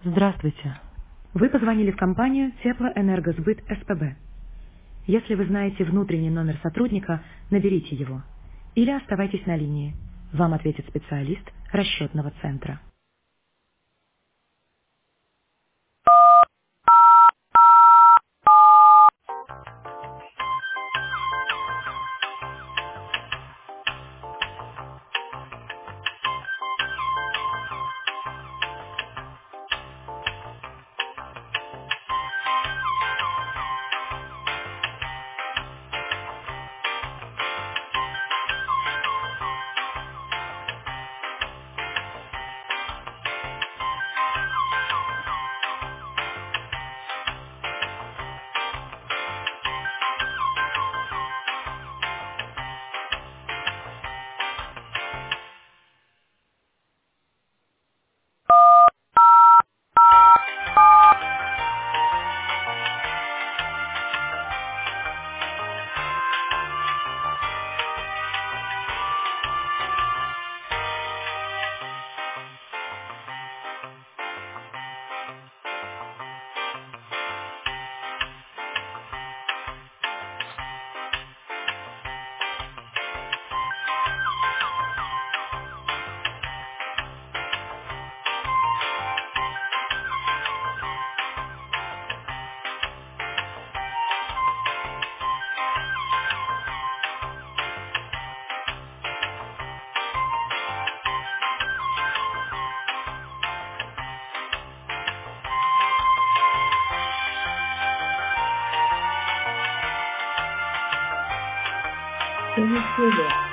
Здравствуйте. Вы позвонили в компанию Теплоэнергосбыт СПБ. Если вы знаете внутренний номер сотрудника, наберите его. Или оставайтесь на линии. Вам ответит специалист расчетного центра. Can you see that?